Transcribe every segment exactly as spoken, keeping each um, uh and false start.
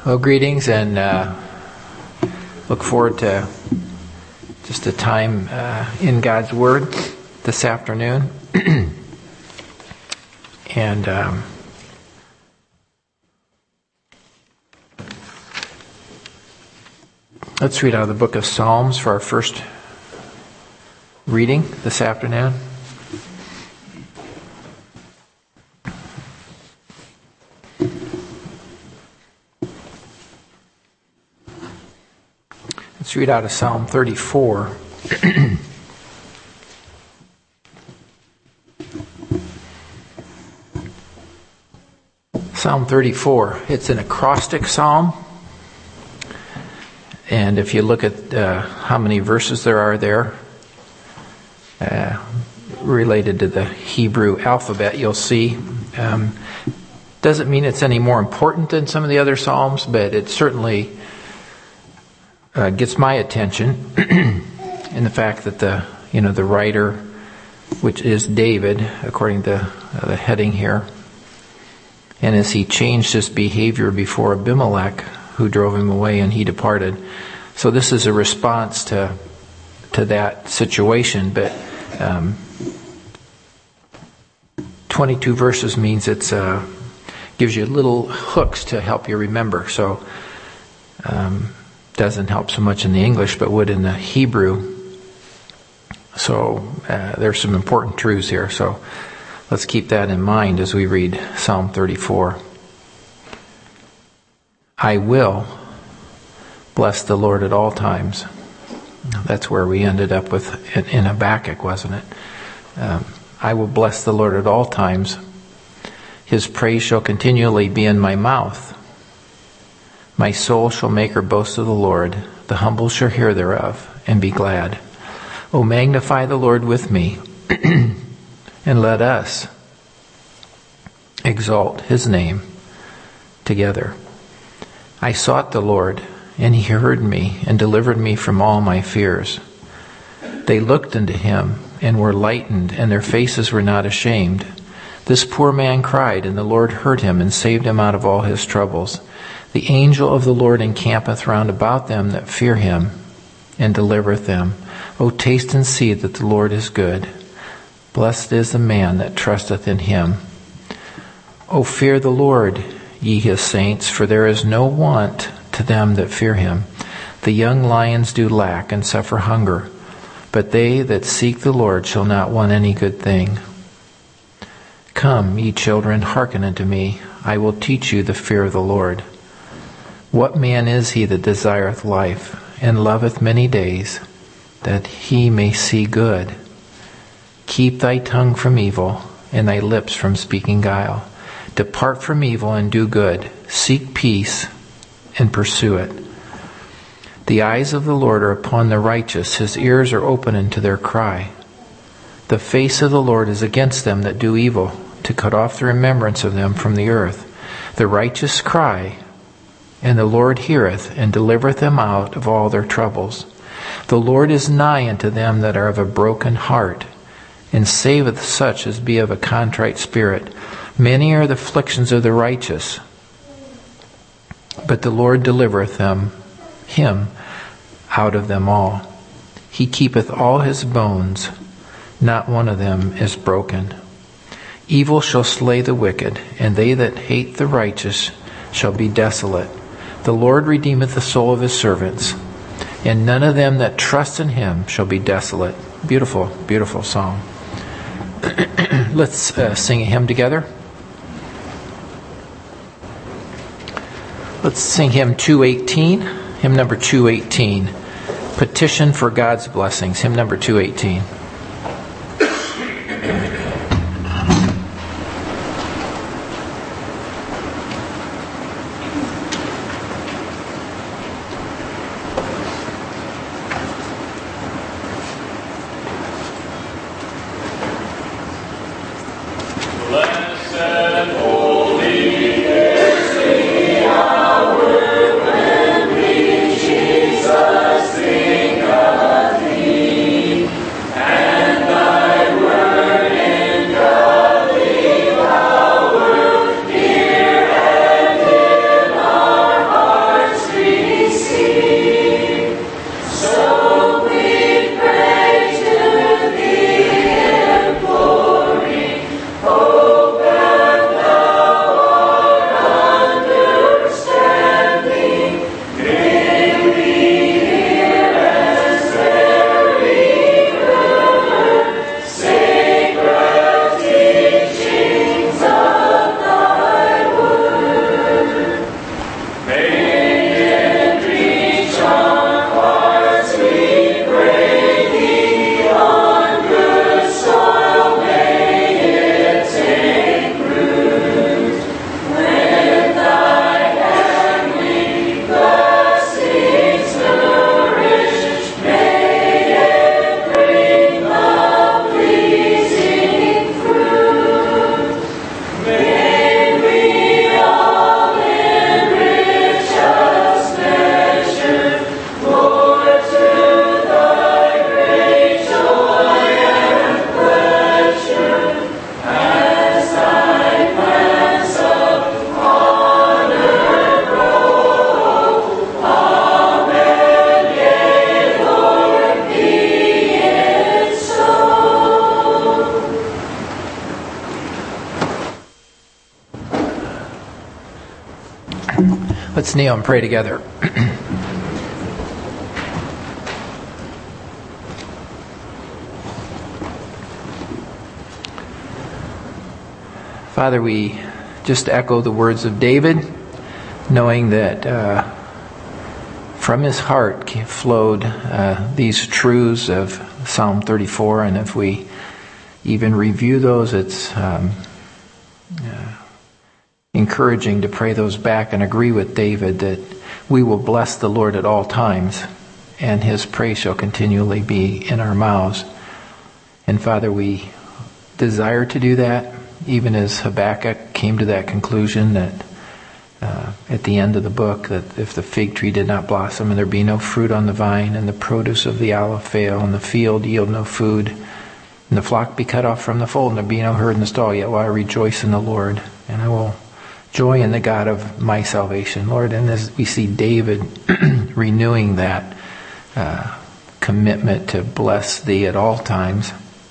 Well, greetings, and uh, look forward to just a time uh, in God's Word this afternoon. and um, let's read out of the book of Psalms for our first reading this afternoon. Let's read out of Psalm thirty-four. Psalm thirty-four. It's an acrostic psalm. And if you look at uh, how many verses there are there, uh, related to the Hebrew alphabet, you'll see. Um, doesn't mean it's any more important than some of the other psalms, but it certainly Uh, gets my attention in the fact that the you know the writer, which is David, according to uh, the heading here, and as he changed his behavior before Abimelech, who drove him away, and he departed. So this is a response to to that situation. But um, twenty-two verses means it's uh, gives you little hooks to help you remember. So. Um, Doesn't help so much in the English, but would in the Hebrew. So uh, there's some important truths here. So let's keep that in mind as we read Psalm thirty-four. I will bless the Lord at all times. That's where we ended up with in, in Habakkuk, wasn't it? Um, I will bless the Lord at all times. His praise shall continually be in my mouth. My soul shall make her boast of the Lord. The humble shall hear thereof, and be glad. O magnify the Lord with me, and let us exalt his name together. I sought the Lord, and he heard me, and delivered me from all my fears. They looked unto him, and were lightened, and their faces were not ashamed. This poor man cried, and the Lord heard him, and saved him out of all his troubles. The angel of the Lord encampeth round about them that fear him, and delivereth them. O taste and see that the Lord is good. Blessed is the man that trusteth in him. O fear the Lord, ye his saints, for there is no want to them that fear him. The young lions do lack and suffer hunger, but they that seek the Lord shall not want any good thing. Come, ye children, hearken unto me. I will teach you the fear of the Lord. What man is he that desireth life, and loveth many days, that he may see good? Keep thy tongue from evil, and thy lips from speaking guile. Depart from evil and do good. Seek peace and pursue it. The eyes of the Lord are upon the righteous. His ears are open unto their cry. The face of the Lord is against them that do evil, to cut off the remembrance of them from the earth. The righteous cry, and the Lord heareth, and delivereth them out of all their troubles. The Lord is nigh unto them that are of a broken heart, and saveth such as be of a contrite spirit. Many are the afflictions of the righteous, but the Lord delivereth them, him, out of them all. He keepeth all his bones, not one of them is broken. Evil shall slay the wicked, and they that hate the righteous shall be desolate. The Lord redeemeth the soul of his servants, and none of them that trust in him shall be desolate. Beautiful, beautiful song. Let's uh, sing a hymn together. Let's sing hymn two eighteen. Hymn number two eighteen. Petition for God's blessings. Hymn number two eighteen. And Let's kneel and pray together. Father, we just echo the words of David, knowing that uh, from his heart flowed uh, these truths of Psalm thirty-four, and if we even review those, it's um, uh, encouraging to pray those back and agree with David that we will bless the Lord at all times, and his praise shall continually be in our mouths. And Father, we desire to do that, even as Habakkuk came to that conclusion that uh, at the end of the book, that if the fig tree did not blossom and there be no fruit on the vine, and the produce of the olive fail, and the field yield no food, and the flock be cut off from the fold, and there be no herd in the stall, yet will I rejoice in the Lord, and I will joy in the God of my salvation. Lord, and as we see David renewing that uh, commitment to bless thee at all times,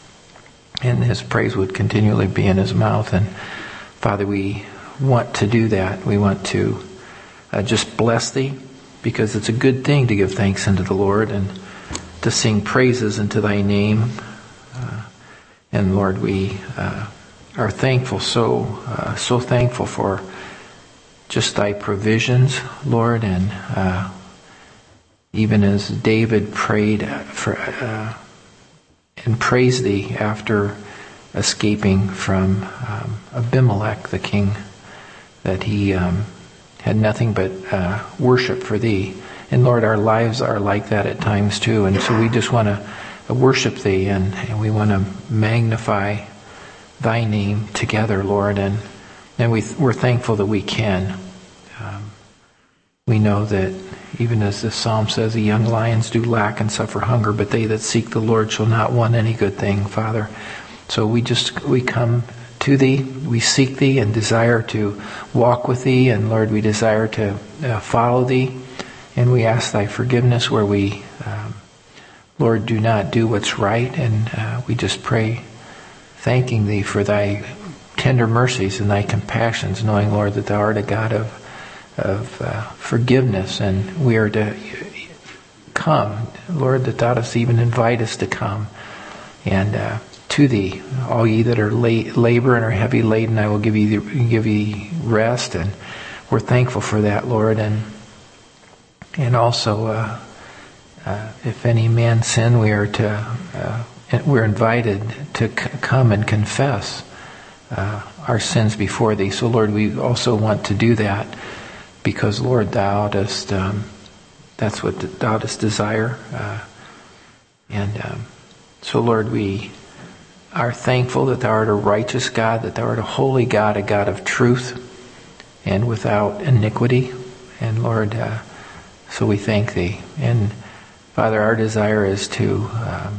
and his praise would continually be in his mouth. And Father, we want to do that. We want to uh, just bless thee, because it's a good thing to give thanks unto the Lord and to sing praises unto thy name. Uh, and Lord, we uh, are thankful, so uh, so thankful for just thy provisions, Lord, and uh, even as David prayed for uh, and praised thee after escaping from um, Abimelech, the king, that he um, had nothing but uh, worship for thee. And Lord, our lives are like that at times too, and so we just want to worship thee, and, and we want to magnify thy name together, Lord, and and we, we're thankful that we can. Um, we know that even as the psalm says, the young lions do lack and suffer hunger, but they that seek the Lord shall not want any good thing, Father. So we just, we come to thee, we seek thee and desire to walk with thee, and Lord, we desire to uh, follow thee, and we ask thy forgiveness where we, um, Lord, do not do what's right, and uh, we just pray, thanking thee for thy tender mercies and thy compassions, knowing, Lord, that thou art a God of of uh, forgiveness, and we are to come, Lord, that thou dost even invite us to come, and uh, to thee, all ye that are la- labor and are heavy laden, I will give you give you rest, and we're thankful for that, Lord, and and also, uh, uh, if any man sin, we are to uh, we're invited to c- come and confess uh, our sins before thee. So, Lord, we also want to do that, because, Lord, thou dost, um, that's what thou dost desire. Uh, and um, so, Lord, we are thankful that thou art a righteous God, that thou art a holy God, a God of truth and without iniquity. And, Lord, uh, so we thank thee. And, Father, our desire is to, um,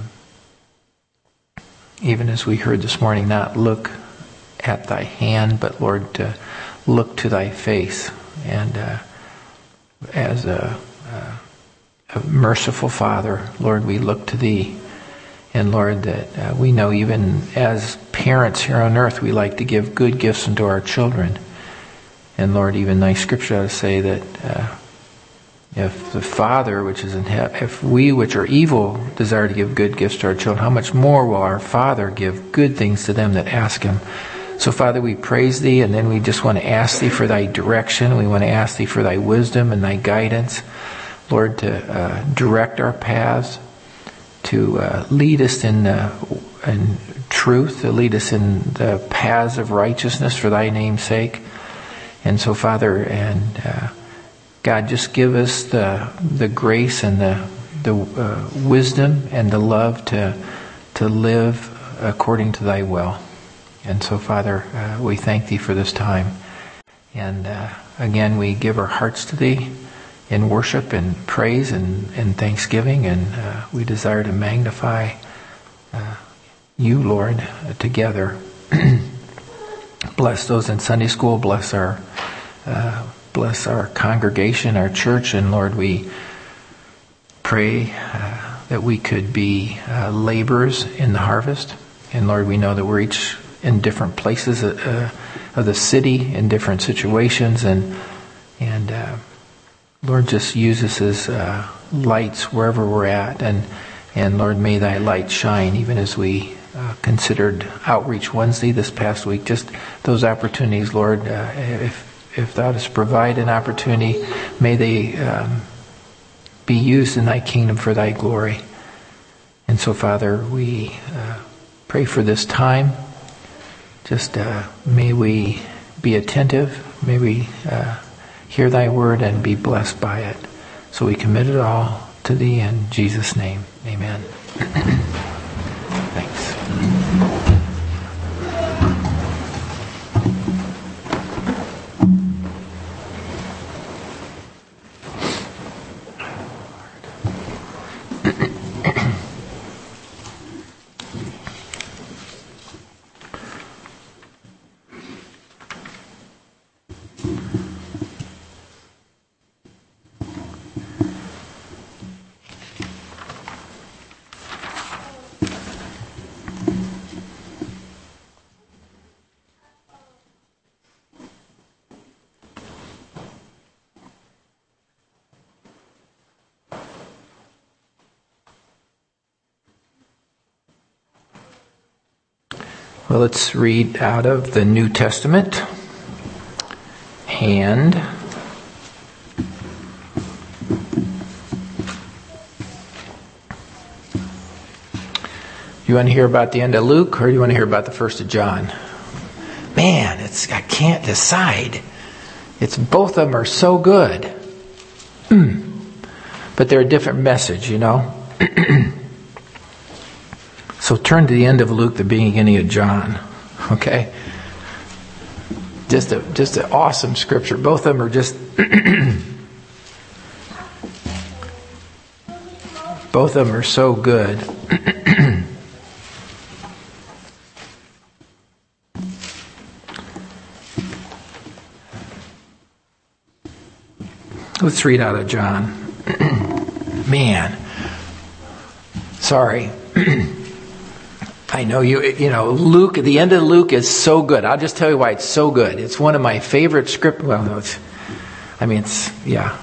even as we heard this morning, not look at thy hand, but, Lord, to look to thy face. And uh, as a, a, a merciful Father, Lord, we look to thee. And Lord, that uh, we know even as parents here on earth, we like to give good gifts unto our children. And Lord, even thy scripture ought to say that uh, if the Father which is in heaven, if we which are evil desire to give good gifts to our children, how much more will our Father give good things to them that ask him? So, Father, we praise thee, and then we just want to ask thee for thy direction. We want to ask thee for thy wisdom and thy guidance, Lord, to uh, direct our paths, to uh, lead us in, uh, in truth, to lead us in the paths of righteousness for thy name's sake. And so, Father, and uh, God, just give us the the grace and the the uh, wisdom and the love to to live according to thy will. And so, Father, uh, we thank thee for this time. And uh, again, we give our hearts to thee in worship and praise and, and thanksgiving. And uh, we desire to magnify uh, you, Lord, uh, together. Bless those in Sunday school. Bless our, uh, bless our congregation, our church. And Lord, we pray uh, that we could be uh, laborers in the harvest. And Lord, we know that we're each in different places uh, of the city, in different situations, and And uh, Lord, just use us as uh, lights wherever we're at. And, and Lord, may thy light shine even as we uh, considered Outreach Wednesday this past week. Just those opportunities, Lord, uh, if, if thou dost provide an opportunity, may they um, be used in thy kingdom for thy glory. And so, Father, we uh, pray for this time. Just uh, may we be attentive. May we uh, hear thy word and be blessed by it. So we commit it all to thee in Jesus' name. Amen. Thanks. Well, let's read out of the New Testament. And you want to hear about the end of Luke, or do you want to hear about the first of John? Man, it's I can't decide. It's both of them are so good. But they're a different message, you know. So turn to the end of Luke, the beginning of John. Okay? Just a just an awesome scripture. Both of them are just both of them are so good. Let's read out of John. Man. Sorry. I know you, you know, Luke, the end of Luke is so good. I'll just tell you why it's so good. It's one of my favorite script. Well, no, it's, I mean, it's, yeah.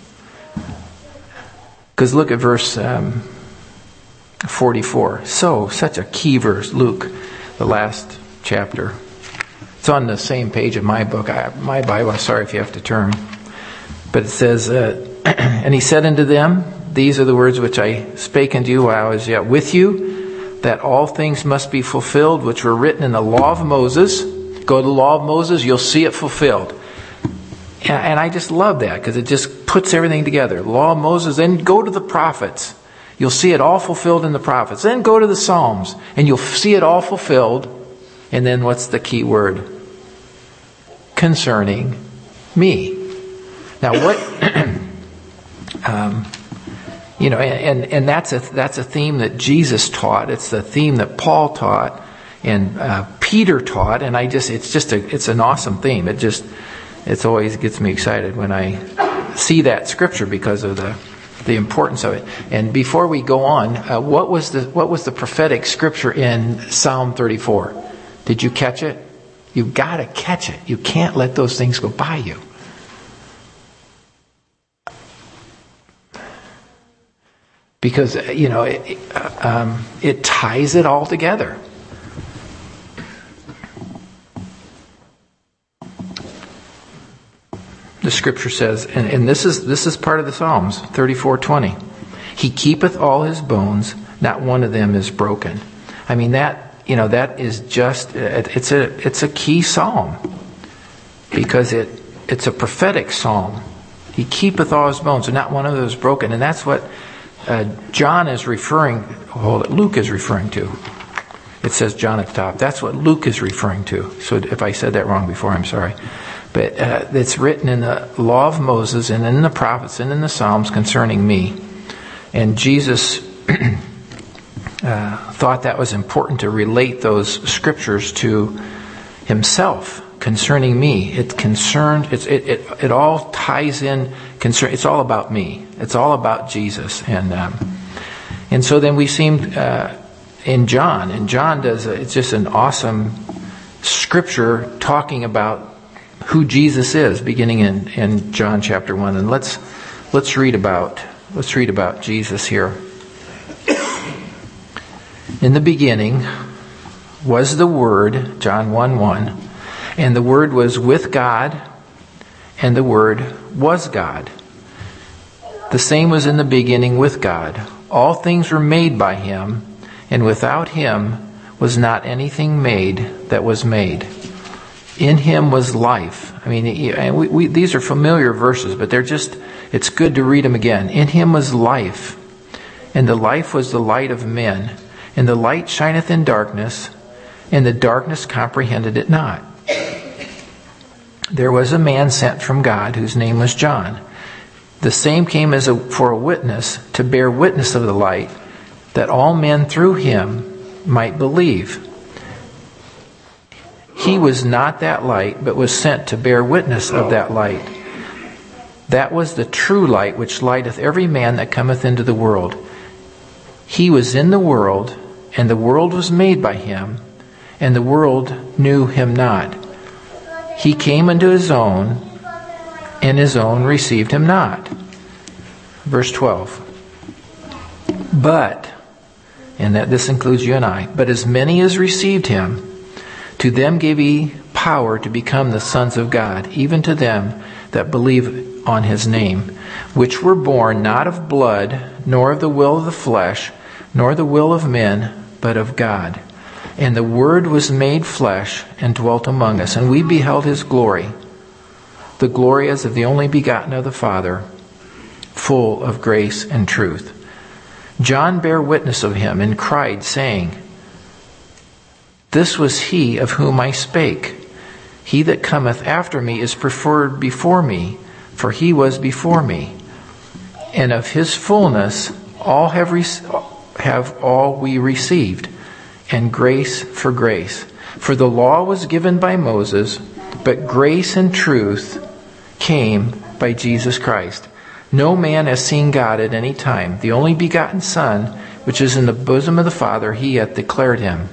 Because look at verse um, forty-four. So, such a key verse, Luke, the last chapter. It's on the same page of my book, I, my Bible. I'm sorry if you have to turn. But it says, uh, and he said unto them, these are the words which I spake unto you while I was yet with you, that all things must be fulfilled which were written in the law of Moses. Go to the law of Moses, you'll see it fulfilled. And, and I just love that because it just puts everything together. Law of Moses, then go to the prophets. You'll see it all fulfilled in the prophets. Then go to the Psalms and you'll see it all fulfilled. And then what's the key word? Concerning me. Now what, um, you know, and, and that's a, that's a theme that Jesus taught. It's the theme that Paul taught and, uh, Peter taught. And I just, it's just a, it's an awesome theme. It just, it's always gets me excited when I see that scripture because of the, the importance of it. And before we go on, uh, what was the, what was the prophetic scripture in Psalm thirty-four? Did you catch it? You've got to catch it. You can't let those things go by you. Because, you know, it, um, it ties it all together. The scripture says, and, and this is this is part of the Psalms, thirty-four twenty. He keepeth all his bones, not one of them is broken. I mean, that, you know, that is just, it's a it's a key psalm. Because it it's a prophetic psalm. He keepeth all his bones, and not one of them is broken. And that's what Uh, John is referring, hold it, Luke is referring to. It says John at the top. That's what Luke is referring to. So if I said that wrong before, I'm sorry. But uh, it's written in the law of Moses and in the prophets and in the Psalms concerning me. And Jesus uh, thought that was important to relate those scriptures to himself concerning me. It concerned, it's, it, it, it all ties in, concern, it's all about me. It's all about Jesus. And um, and so then we seemed uh, in John, and John does, a, it's just an awesome scripture talking about who Jesus is, beginning in, in John chapter one. And let's let's read about let's read about Jesus here. In the beginning was the Word, John one one, and the Word was with God, and the Word was God. The same was in the beginning with God. All things were made by Him, and without Him was not anything made that was made. In Him was life. I mean, we, we, these are familiar verses, but they're just, it's good to read them again. In Him was life, and the life was the light of men. And the light shineth in darkness, and the darkness comprehended it not. There was a man sent from God, whose name was John. The same came as a, for a witness, to bear witness of the light, that all men through him might believe. He was not that light, but was sent to bear witness of that light. That was the true light, which lighteth every man that cometh into the world. He was in the world, and the world was made by Him, and the world knew Him not. He came unto His own, and His own received Him not. Verse twelve. But, and that this includes you and I, but as many as received Him, to them gave He power to become the sons of God, even to them that believe on His name, which were born not of blood, nor of the will of the flesh, nor the will of men, but of God. And the Word was made flesh and dwelt among us, and we beheld His glory, the glory as of the only begotten of the Father, full of grace and truth. John bare witness of Him, and cried, saying, This was He of whom I spake. He that cometh after me is preferred before me, for He was before me. And of His fullness all have, re- have all we received, and grace for grace. For the law was given by Moses, but grace and truth came by Jesus Christ. No man has seen God at any time. The only begotten Son, which is in the bosom of the Father, He hath declared Him.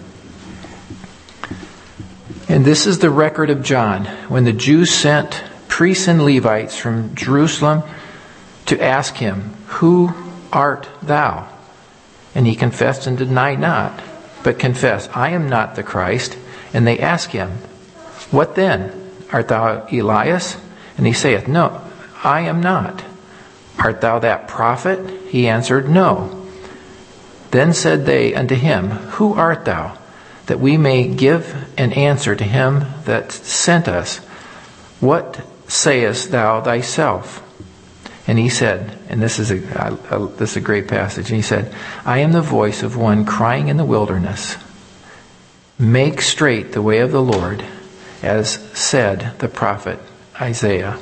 And this is the record of John, when the Jews sent priests and Levites from Jerusalem to ask him, Who art thou? And he confessed and denied not, but confessed, I am not the Christ. And they ask him, What then? Art thou Elias? And he saith, No, I am not. Art thou that prophet? He answered, No. Then said they unto him, Who art thou? That we may give an answer to him that sent us. What sayest thou thyself? And he said, and this is a, uh, this is a great passage, and he said, I am the voice of one crying in the wilderness, Make straight the way of the Lord, as said the prophet Isaiah.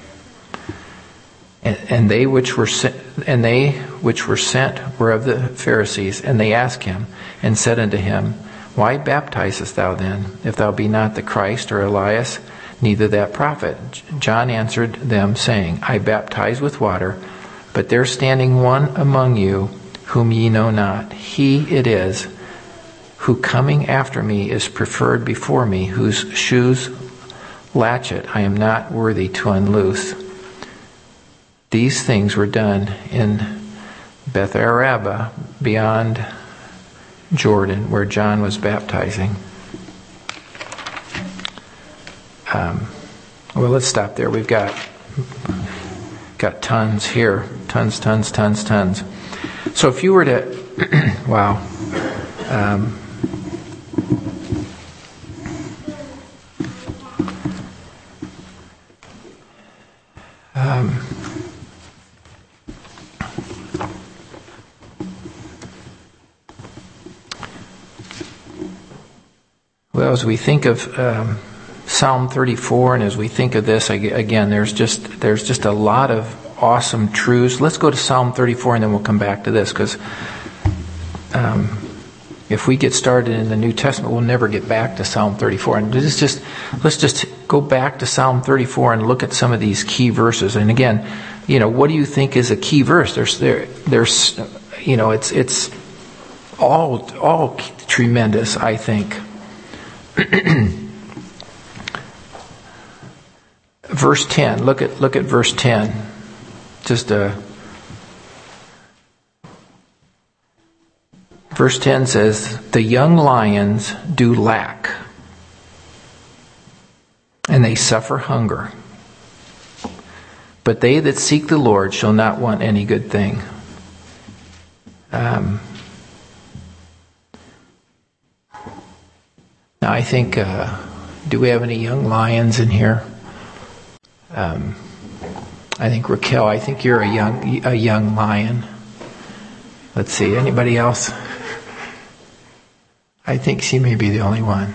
And, and they which were sent, and they which were sent were of the Pharisees, and they asked him, and said unto him, Why baptizest thou then, if thou be not the Christ or Elias, neither that prophet? John answered them, saying, I baptize with water, but there standing one among you, whom ye know not. He it is, who coming after me is preferred before me, whose shoes latchet I am not worthy to unloose. These things were done in Beth Araba, beyond Jordan, where John was baptizing. Um, well, let's stop there. We've got got tons here, tons, tons, tons, tons. So if you were to, wow, um, um, well, as we think of um, Psalm thirty-four, and as we think of this, again, there's just there's just a lot of awesome truths. Let's go to Psalm thirty-four, and then we'll come back to this, because um, if we get started in the New Testament, we'll never get back to Psalm thirty-four. And this just let's just go back to Psalm thirty-four and look at some of these key verses. And again, you know, what do you think is a key verse? There's there there's you know, it's it's all all tremendous, I think. verse ten. Look at look at verse ten. Just a verse ten says, "The young lions do lack, and they suffer hunger. But they that seek the Lord shall not want any good thing." Um, now I think, uh, do we have any young lions in here? Um, I think Raquel, I think you're a young a young lion. Let's see, anybody else? I think she may be the only one.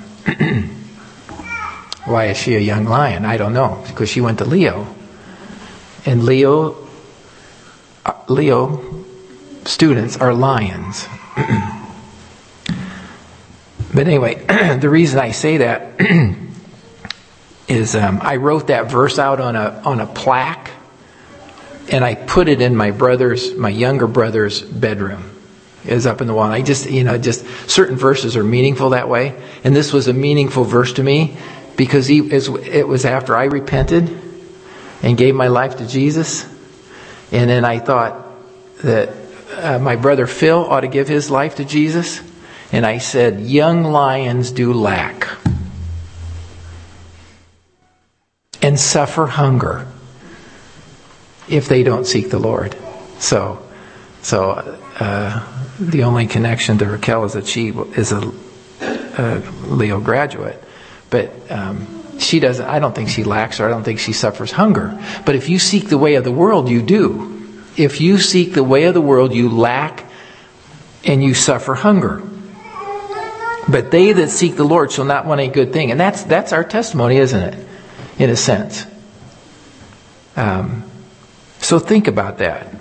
Why is she a young lion? I don't know, because she went to Leo. And Leo, uh, Leo students are lions. But anyway, the reason I say that is um, I wrote that verse out on a on a plaque, and I put it in my brother's, my younger brother's bedroom. It was up in the wall. And I just, you know, just certain verses are meaningful that way, and this was a meaningful verse to me because he, it was after I repented and gave my life to Jesus. And then I thought that uh, my brother Phil ought to give his life to Jesus. And I said, young lions do lack and suffer hunger if they don't seek the Lord. So, so uh, the only connection to Raquel is that she is a, a Leo graduate. But um, she doesn't, I don't think she lacks, or I don't think she suffers hunger. But if you seek the way of the world, you do. If you seek the way of the world, you lack and you suffer hunger. But they that seek the Lord shall not want a good thing. And that's that's our testimony, isn't it? In a sense. Um, so think about that.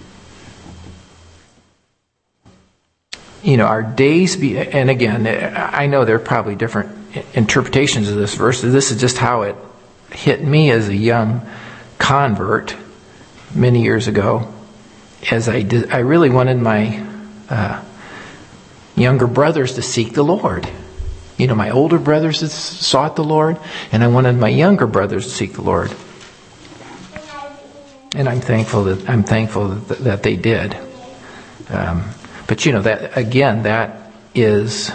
You know, our days be, and again, I know there are probably different interpretations of this verse. This is just how it hit me as a young convert many years ago. As I did, I really wanted my uh, younger brothers to seek the Lord. You know, my older brothers had sought the Lord, and I wanted my younger brothers to seek the Lord. And I'm thankful that I'm thankful that, that they did. Um, but you know, that again, that is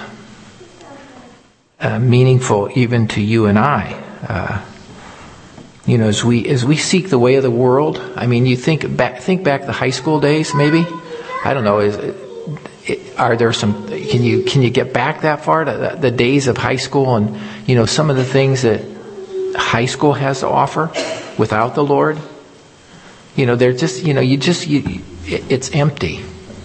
uh, meaningful even to you and I. Uh, you know, as we as we seek the way of the world. I mean, you think back think back to high school days, maybe. I don't know. Is it, are there some? Can you can you get back that far to the, the days of high school, and you know some of the things that high school has to offer without the Lord? You know, they're just you know you just you, it, it's empty.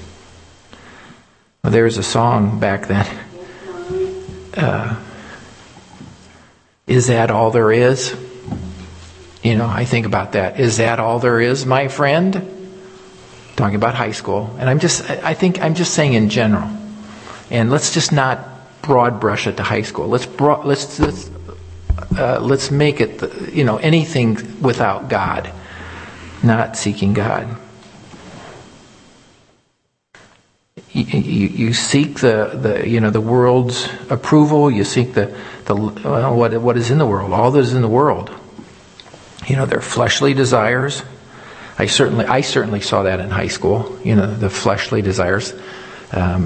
Well, there was a song back then. Uh, is that all there is? You know, I think about that. Is that all there is, my friend? Talking about high school. And I'm just, I think I'm just saying in general. And let's just not broad brush it to high school. Let's broad, let's let's uh, let's make it, the, you know, anything without God, not seeking God. You, you, you seek the, the you know the world's approval. You seek the the well, what what is in the world. All that is in the world. You know, their fleshly desires. I certainly I certainly saw that in high school. You know, the fleshly desires, um,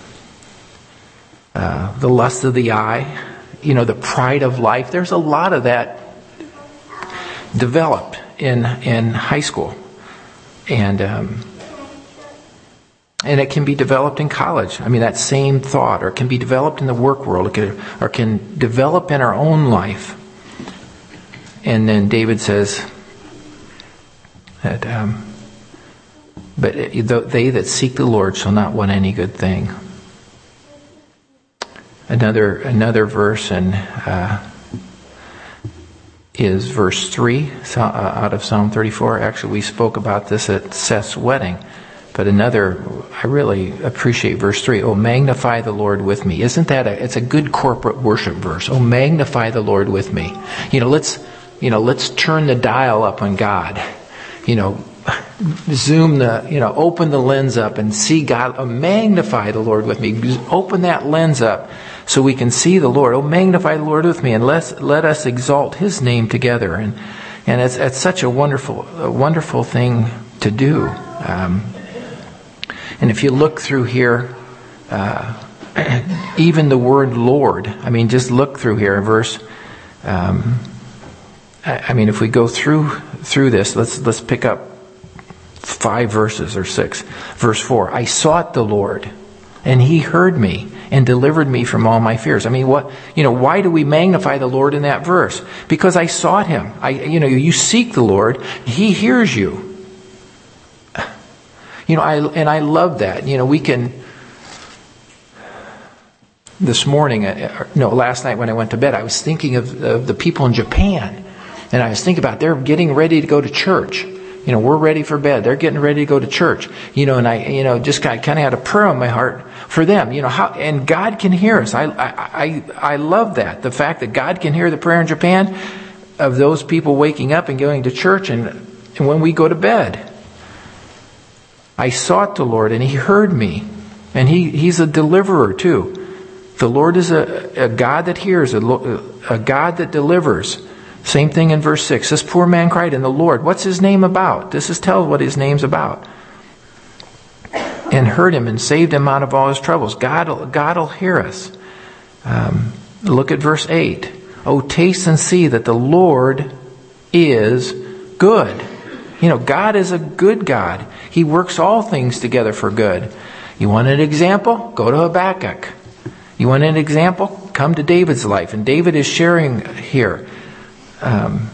uh, the lust of the eye. You know, the pride of life. There's a lot of that developed in in high school, and. Um, And it can be developed in college. I mean, that same thought, or it can be developed in the work world, it can, or can develop in our own life. And then David says that, um, but they that seek the Lord shall not want any good thing. Another another verse in, uh, is verse three out of Psalm thirty-four. Actually, we spoke about this at Seth's wedding. But another, I really appreciate verse three. Oh, magnify the Lord with me. Isn't that a, it's a good corporate worship verse. Oh, magnify the Lord with me. You know, let's, you know, let's turn the dial up on God. You know, zoom the, you know, open the lens up and see God. Oh, magnify the Lord with me. Open that lens up so we can see the Lord. Oh, magnify the Lord with me, and let's, let us exalt His name together. And, And it's, it's such a wonderful, a wonderful thing to do. Um, and if you look through here, uh, even the word Lord, I mean, just look through here, verse, um, I, I mean, if we go through, through this, let's, let's pick up five verses or six. Verse four, I sought the Lord, and he heard me and delivered me from all my fears. I mean, what, you know, why do we magnify the Lord in that verse? Because I sought him. I, you know, you seek the Lord, he hears you. You know, I, and I love that. You know, we can, this morning, no, last night when I went to bed, I was thinking of, of the people in Japan. And I was thinking about, they're getting ready to go to church. You know, we're ready for bed. They're getting ready to go to church. You know, and I, you know, just kind of, kind of had a prayer on my heart for them. You know, how, and God can hear us. I, I, I, I love that. The fact that God can hear the prayer in Japan of those people waking up and going to church and, and when we go to bed. I sought the Lord and he heard me. And he, he's a deliverer too. The Lord is a, a God that hears, a, a God that delivers. Same thing in verse six. This poor man cried, and the Lord, what's his name about? This is tells what his name's about. And heard him and saved him out of all his troubles. God, God will hear us. Um, look at verse eight. Oh, taste and see that the Lord is good. You know, God is a good God. He works all things together for good. You want an example? Go to Habakkuk. You want an example? Come to David's life. And David is sharing here. Um,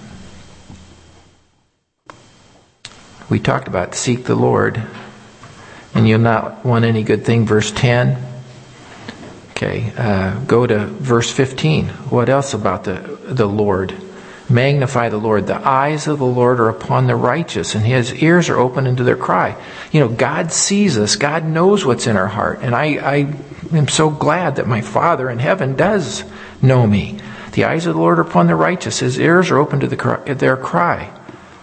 we talked about seek the Lord, and you'll not want any good thing. Verse ten. Okay, uh, go to verse fifteen. What else about the the Lord? Magnify the Lord. The eyes of the Lord are upon the righteous, and his ears are open unto their cry. You know, God sees us. God knows what's in our heart, and I, I am so glad that my Father in heaven does know me. The eyes of the Lord are upon the righteous. His ears are open to the cry, their cry.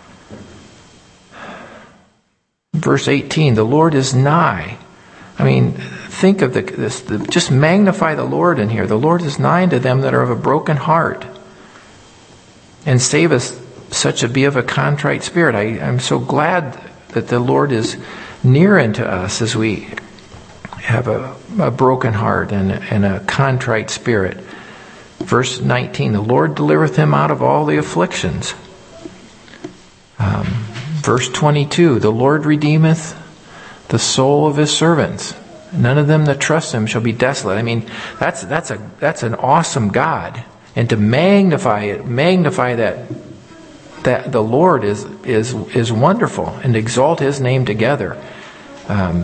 Verse eighteen, the Lord is nigh. I mean, think of the, this, the, just magnify the Lord in here. The Lord is nigh to them that are of a broken heart. And save us such a be of a contrite spirit. I, I'm so glad that the Lord is near unto us as we have a, a broken heart and, and a contrite spirit. Verse nineteen, the Lord delivereth him out of all the afflictions. Um, verse twenty-two, the Lord redeemeth the soul of his servants. None of them that trust him shall be desolate. I mean, that's that's a that's an awesome God. And to magnify it, magnify that that the Lord is is is wonderful, and exalt his name together. Um,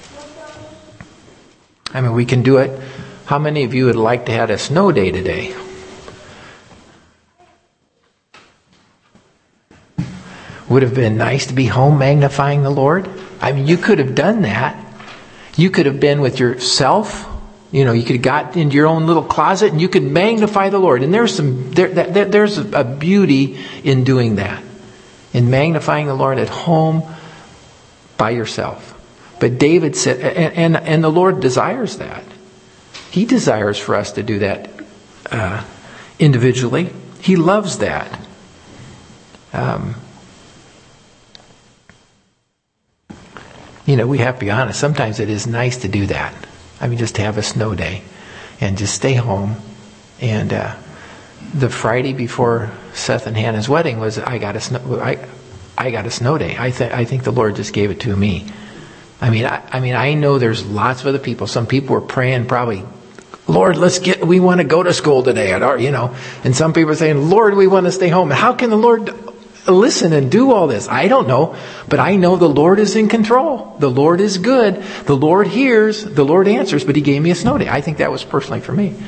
I mean, we can do it. How many of you would like to have a snow day today? Would have been nice to be home magnifying the Lord. I mean, you could have done that. You could have been with yourself. You know, you could have got into your own little closet and you could magnify the Lord. And there's some, there, there, there's a beauty in doing that, in magnifying the Lord at home by yourself. But David said, and and, and the Lord desires that. He desires for us to do that uh, individually. He loves that. Um, you know, we have to be honest. Sometimes it is nice to do that. I mean, just to have a snow day and just stay home. And uh, the Friday before Seth and Hannah's wedding was I got a snow. I I got a snow day. I think I think the Lord just gave it to me. I mean, I, I mean, I know there's lots of other people. Some people were praying, probably, Lord, let's get. We want to go to school today, or you know. And some people are saying, Lord, we want to stay home. How can the Lord listen and do all this? I don't know, but I know the Lord is in control. The Lord is good. The Lord hears. The Lord answers. But He gave me a snow day. I think that was personally for me.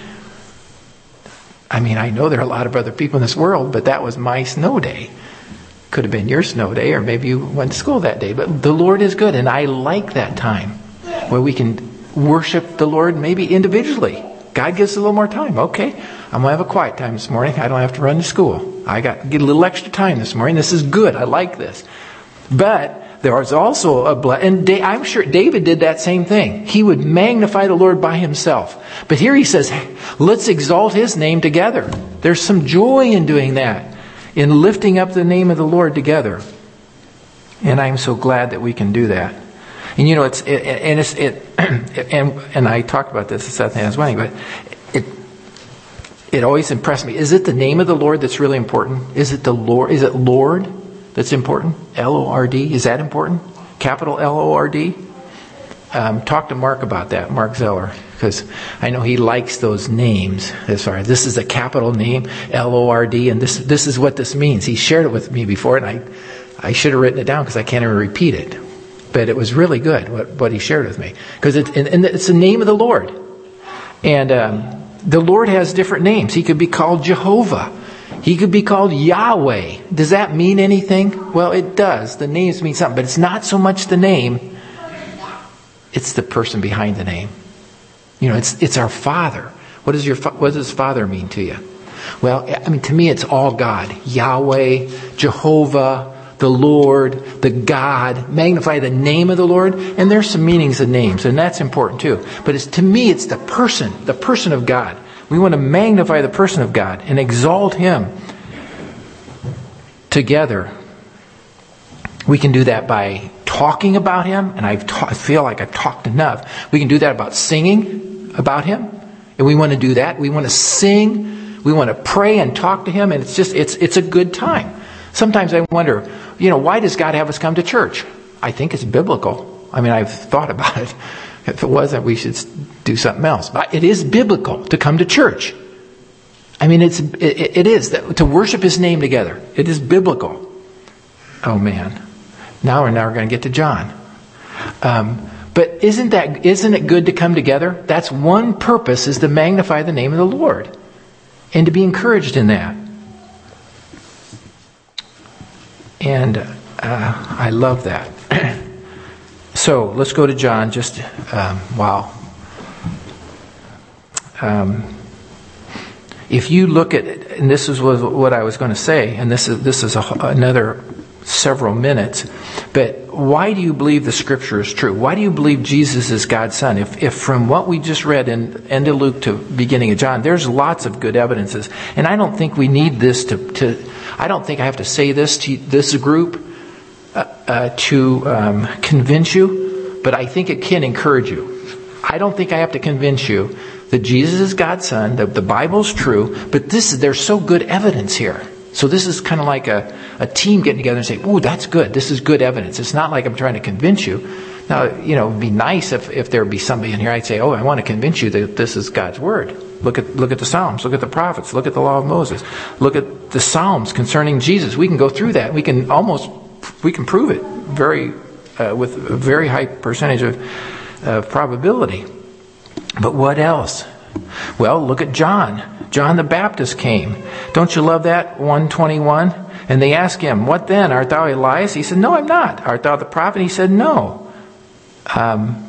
I mean, I know there are a lot of other people in this world, but that was my snow day. Could have been your snow day, or maybe you went to school that day. But the Lord is good, and I like that time where we can worship the Lord maybe individually. God gives us a little more time. Okay, I'm going to have a quiet time this morning. I don't have to run to school. I got to get a little extra time this morning. This is good. I like this. But there was also a blessing. And I'm sure David did that same thing. He would magnify the Lord by himself. But here he says, hey, let's exalt His name together. There's some joy in doing that. in lifting up the name of the Lord together. And I'm so glad that we can do that. And you know, it's it, and it's it, and and I talked about this at Seth and Hannah's wedding, but it it always impressed me. Is it the name of the Lord that's really important? Is it the Lord? Is it Lord that's important? L O R D. Is that important? Capital L O R D. Um, talk to Mark about that, Mark Zeller, because I know he likes those names. As far as this is a capital name, L O R D, and this this is what this means. He shared it with me before, and I I should have written it down because I can't even repeat it. But it was really good what, what he shared with me, because it, and, and it's the name of the Lord, and um, the Lord has different names. He could be called Jehovah. He could be called Yahweh. Does that mean anything? Well, it does. The names mean something, but it's not so much the name. It's the person behind the name. You know, it's it's our Father. What does your what does Father mean to you? Well, I mean, to me, it's all God. Yahweh, Jehovah, the Lord, the God. Magnify the name of the Lord. And there's some meanings of names, and that's important too. But it's to me, it's the person, the person of God. We want to magnify the person of God and exalt Him together. We can do that by talking about Him, and I've ta- I feel like I've talked enough. We can do that about singing about Him, and we want to do that. We want to sing. We want to pray and talk to Him, and it's just it's it's a good time. Sometimes I wonder, you know, why does God have us come to church? I think it's biblical. I mean, I've thought about it. If it wasn't, we should do something else. But it is biblical to come to church. I mean, it's it, it is to worship His name together. It is biblical. Oh man, now we're now we're going to get to John. Um, but isn't that isn't it good to come together? That's one purpose, is to magnify the name of the Lord, and to be encouraged in that. And uh, I love that. So let's go to John. Just um, wow. Um, if you look at it, and this is what I was going to say, and this is this is a, another several minutes. But why do you believe the Scripture is true? Why do you believe Jesus is God's Son? If, if from what we just read in end of Luke to beginning of John, there's lots of good evidences, and I don't think we need this to. to I don't think I have to say this to this group uh, uh, to um, convince you, but I think it can encourage you. I don't think I have to convince you that Jesus is God's Son, that the Bible's true, but this is there's so good evidence here. So this is kind of like a, a team getting together and saying, ooh, that's good. This is good evidence. It's not like I'm trying to convince you. Now, you know, it would be nice if, if there would be somebody in here, I'd say, oh, I want to convince you that this is God's Word. Look at look at the Psalms. Look at the prophets. Look at the law of Moses. Look at the Psalms concerning Jesus. We can go through that. We can almost, we can prove it very uh, with a very high percentage of, of probability. But what else? Well, look at John. John the Baptist came. Don't you love that? one twenty-one. And they asked him, what then? Art thou Elias? He said, no, I'm not. Art thou the prophet? He said, no. Um,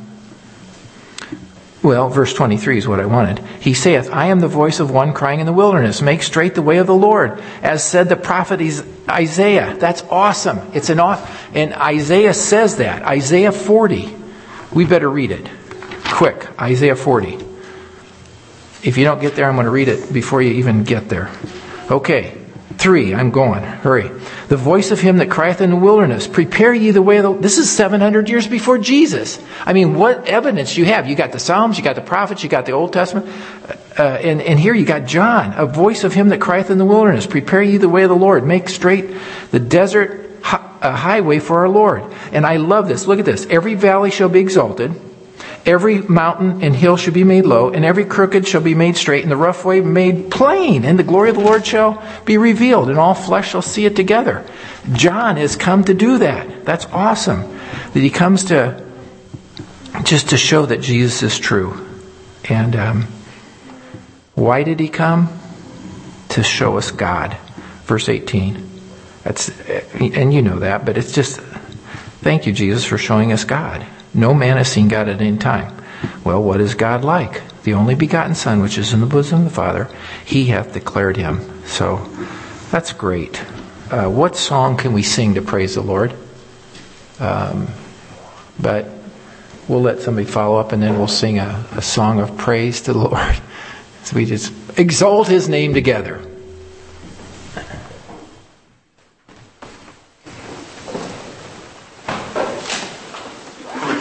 well, verse twenty-three is what I wanted. He saith, I am the voice of one crying in the wilderness, make straight the way of the Lord, as said the prophet Isaiah. That's awesome. It's an off, and Isaiah says that. Isaiah forty. We better read it. Quick, Isaiah forty. If you don't get there, I'm going to read it before you even get there. Okay. Three, I'm going. Hurry. The voice of him that crieth in the wilderness, prepare ye the way of the... This is seven hundred years before Jesus. I mean, what evidence you have? You got the Psalms, you got the prophets, you got the Old Testament. Uh, and, and here you got John. A voice of him that crieth in the wilderness, prepare ye the way of the Lord. Make straight the desert a highway for our Lord. And I love this. Look at this. Every valley shall be exalted. Every mountain and hill shall be made low, and every crooked shall be made straight, and the rough way made plain, and the glory of the Lord shall be revealed, and all flesh shall see it together. John has come to do that. That's awesome. That he comes to just to show that Jesus is true. And um, why did he come? To show us God. Verse eighteen. That's, and you know that, but it's just, thank you, Jesus, for showing us God. No man has seen God at any time. Well, what is God like? The only begotten Son, which is in the bosom of the Father, he hath declared him. So, that's great. Uh, what song can we sing to praise the Lord? Um, but we'll let somebody follow up, and then we'll sing a, a song of praise to the Lord. So we just exalt his name together.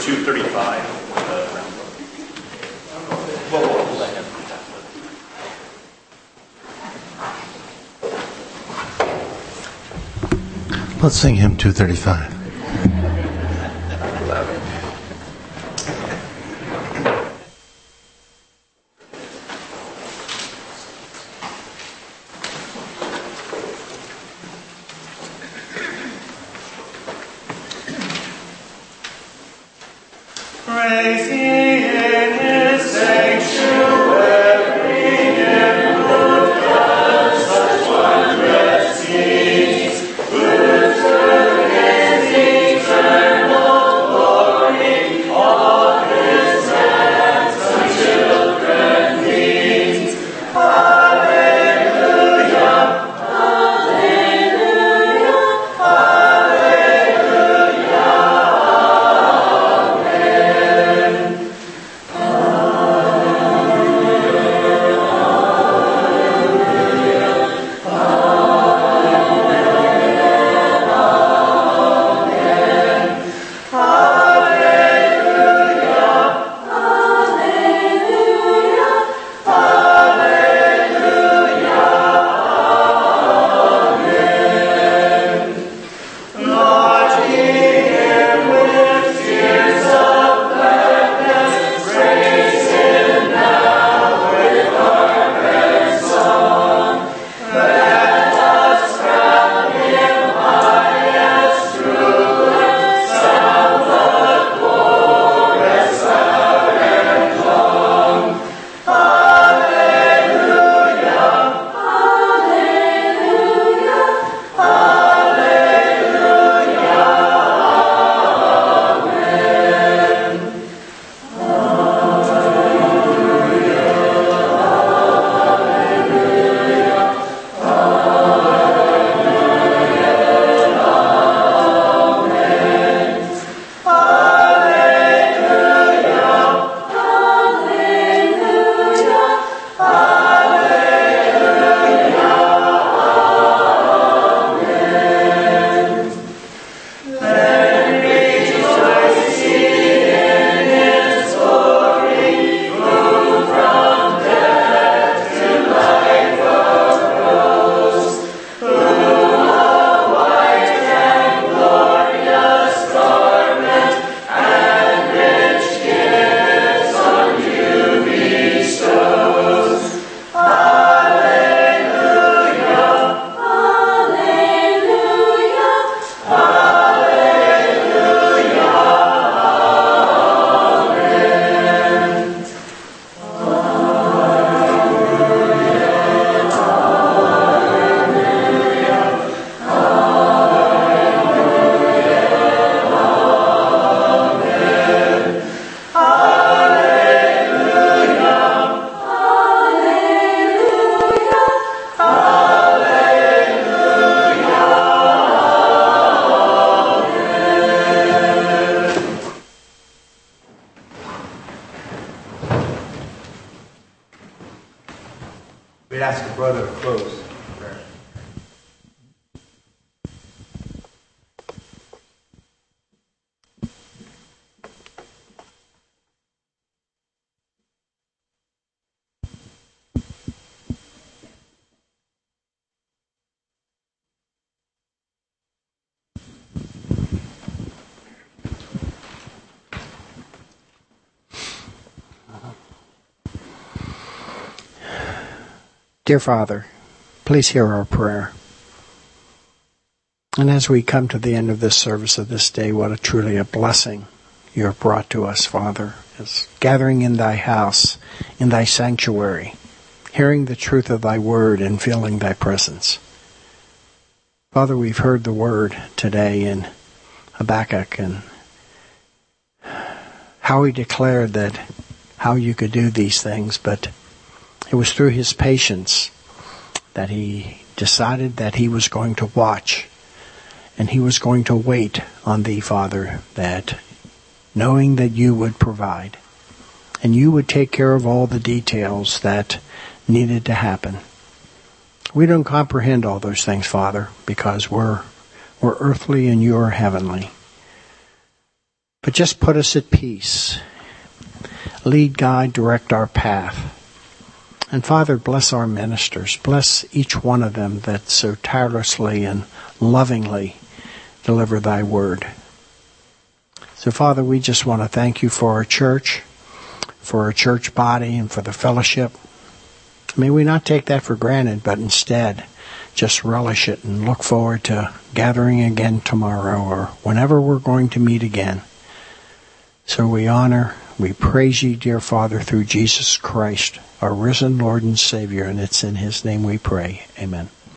two thirty-five. Uh, round book. Well, we'll hold that. Let's sing hymn two thirty-five. We'd ask a brother to close in prayer. Dear Father, please hear our prayer. And as we come to the end of this service of this day, what a truly a blessing you have brought to us, Father, as gathering in thy house, in thy sanctuary, hearing the truth of thy word and feeling thy presence. Father, we've heard the word today in Habakkuk and how he declared that how you could do these things, but it was through his patience that he decided that he was going to watch and he was going to wait on thee, Father, that knowing that you would provide and you would take care of all the details that needed to happen. We don't comprehend all those things, Father, because we're we're earthly and you're heavenly. but just put us at peace. Lead, guide, direct our path. And Father, bless our ministers. Bless each one of them that so tirelessly and lovingly deliver thy word. So Father, we just want to thank you for our church, for our church body, and for the fellowship. May we not take that for granted, but instead just relish it and look forward to gathering again tomorrow or whenever we're going to meet again. So we honor, we praise you, dear Father, through Jesus Christ, our risen Lord and Savior, and it's in his name we pray. Amen.